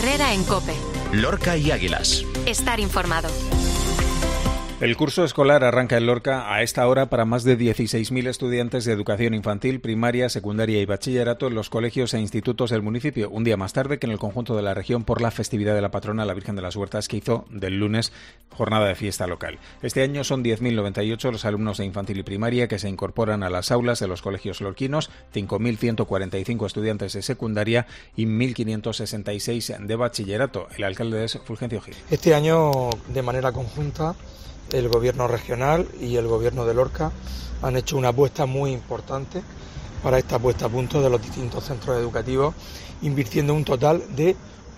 Herrera en COPE. Lorca y Águilas. Estar informado. El curso escolar arranca en Lorca a esta hora para más de 16.000 estudiantes de educación infantil, primaria, secundaria y bachillerato en los colegios e institutos del municipio, un día más tarde que en el conjunto de la región por la festividad de la patrona la Virgen de las Huertas, que hizo del lunes jornada de fiesta local. Este año son 10.098 los alumnos de infantil y primaria que se incorporan a las aulas de los colegios lorquinos, 5.145 estudiantes de secundaria y 1.566 de bachillerato. El alcalde es Fulgencio Gil. Este año, de manera conjunta, el gobierno regional y el gobierno de Lorca han hecho una apuesta muy importante para esta puesta a punto de los distintos centros educativos, invirtiendo un total de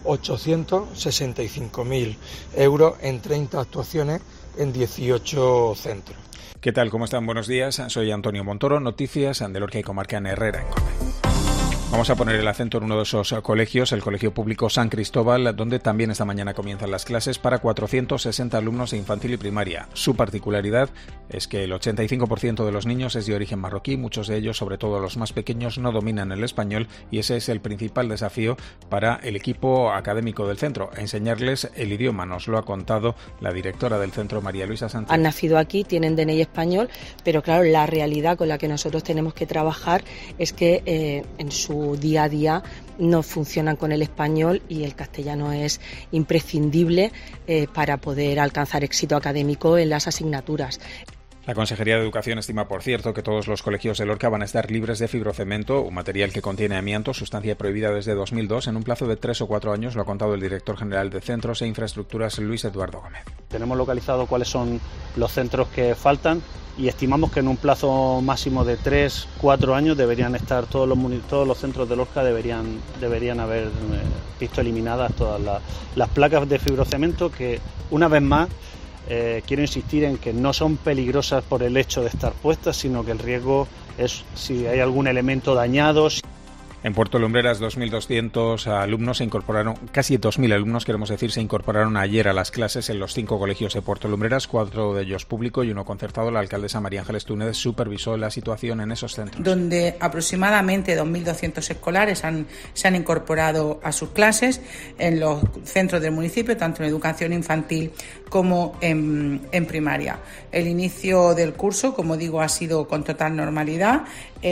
865.000 euros en 30 actuaciones en 18 centros. ¿Qué tal? ¿Cómo están? Buenos días. Soy Antonio Montoro. Noticias de Lorca y Comarca en Herrera en COPE. Vamos a poner el acento en uno de esos colegios, el Colegio Público San Cristóbal, donde también esta mañana comienzan las clases para 460 alumnos de infantil y primaria. Su particularidad es que el 85% de los niños es de origen marroquí, muchos de ellos, sobre todo los más pequeños, no dominan el español y ese es el principal desafío para el equipo académico del centro, enseñarles el idioma. Nos lo ha contado la directora del centro, María Luisa Sánchez. Han nacido aquí, tienen DNI español, pero claro, la realidad con la que nosotros tenemos que trabajar es que en su día a día no funcionan con el español y el castellano es imprescindible para poder alcanzar éxito académico en las asignaturas. La Consejería de Educación estima, por cierto, que todos los colegios de Lorca van a estar libres de fibrocemento, un material que contiene amianto, sustancia prohibida desde 2002, en un plazo de 3 o 4 años, lo ha contado el director general de Centros e Infraestructuras, Luis Eduardo Gómez. Tenemos localizado cuáles son los centros que faltan y estimamos que en un plazo máximo de 3-4 años deberían estar todos los centros de Lorca deberían haber visto eliminadas todas las placas de fibrocemento que, una vez más, quiero insistir en que no son peligrosas por el hecho de estar puestas, sino que el riesgo es si hay algún elemento dañado. En Puerto Lumbreras, 2.200 alumnos se incorporaron, casi 2.000 alumnos, queremos decir, se incorporaron ayer a las clases en los 5 colegios de Puerto Lumbreras, 4 de ellos público y 1 concertado. La alcaldesa María Ángeles Túnez supervisó la situación en esos centros. Donde aproximadamente 2.200 escolares se han incorporado a sus clases en los centros del municipio, tanto en educación infantil como en primaria. El inicio del curso, como digo, ha sido con total normalidad.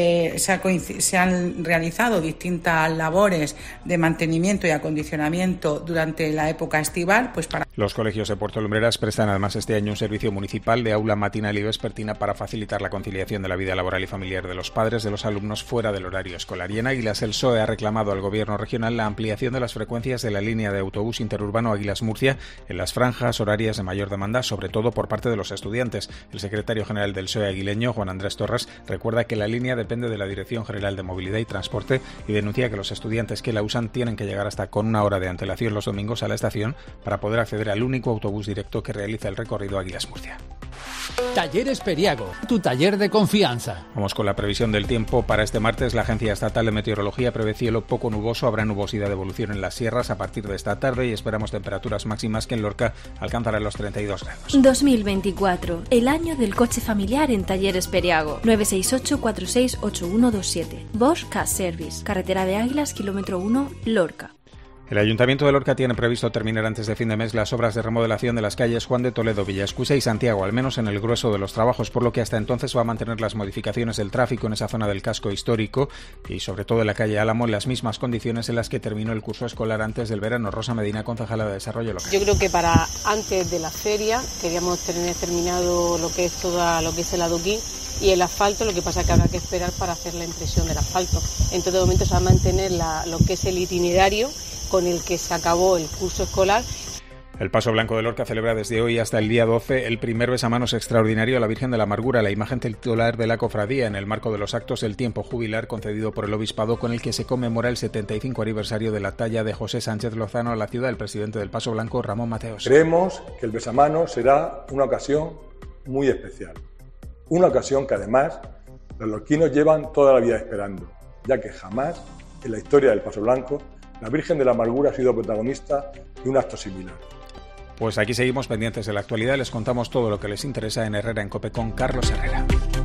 Se han realizado distintas labores de mantenimiento y acondicionamiento durante la época estival. Los colegios de Puerto Lumbreras prestan además este año un servicio municipal de aula matinal y vespertina para facilitar la conciliación de la vida laboral y familiar de los padres de los alumnos fuera del horario escolar. Y en Águilas, el PSOE ha reclamado al gobierno regional la ampliación de las frecuencias de la línea de autobús interurbano Águilas-Murcia en las franjas horarias de mayor demanda, sobre todo por parte de los estudiantes. El secretario general del PSOE aguileño, Juan Andrés Torres, recuerda que la línea depende de la Dirección General de Movilidad y Transporte y denuncia que los estudiantes que la usan tienen que llegar hasta con 1 hora de antelación los domingos a la estación para poder acceder al único autobús directo que realiza el recorrido Águilas-Murcia. Talleres Periago, tu taller de confianza. Vamos con la previsión del tiempo para este martes. La Agencia Estatal de Meteorología prevé cielo poco nuboso, habrá nubosidad de evolución en las sierras a partir de esta tarde y esperamos temperaturas máximas que en Lorca alcanzarán los 32 grados. 2024, el año del coche familiar en Talleres Periago. 968-468127. Bosch Car Service, carretera de Águilas, kilómetro 1, Lorca. El Ayuntamiento de Lorca tiene previsto terminar antes de fin de mes las obras de remodelación de las calles Juan de Toledo, Villaescusa y Santiago, al menos en el grueso de los trabajos, por lo que hasta entonces va a mantener las modificaciones del tráfico en esa zona del casco histórico y sobre todo en la calle Álamo en las mismas condiciones en las que terminó el curso escolar antes del verano. Rosa Medina, concejala de Desarrollo Local. Yo creo que para antes de la feria queríamos tener terminado lo que es el adoquín y el asfalto, lo que pasa es que habrá que esperar para hacer la impresión del asfalto. En todo momento se va a mantener lo que es el itinerario con el que se acabó el curso escolar. El Paso Blanco de Lorca celebra desde hoy hasta el día 12 el primer besamanos extraordinario a la Virgen de la Amargura, la imagen titular de la cofradía, en el marco de los actos del tiempo jubilar concedido por el Obispado, con el que se conmemora el 75 aniversario de la talla de José Sánchez Lozano a la ciudad. El presidente del Paso Blanco, Ramón Mateos. Creemos que el besamanos será una ocasión muy especial, una ocasión que además los lorquinos llevan toda la vida esperando, ya que jamás en la historia del Paso Blanco la Virgen de la Amargura ha sido protagonista de un acto similar. Pues aquí seguimos pendientes de la actualidad, les contamos todo lo que les interesa en Herrera en COPE con Carlos Herrera.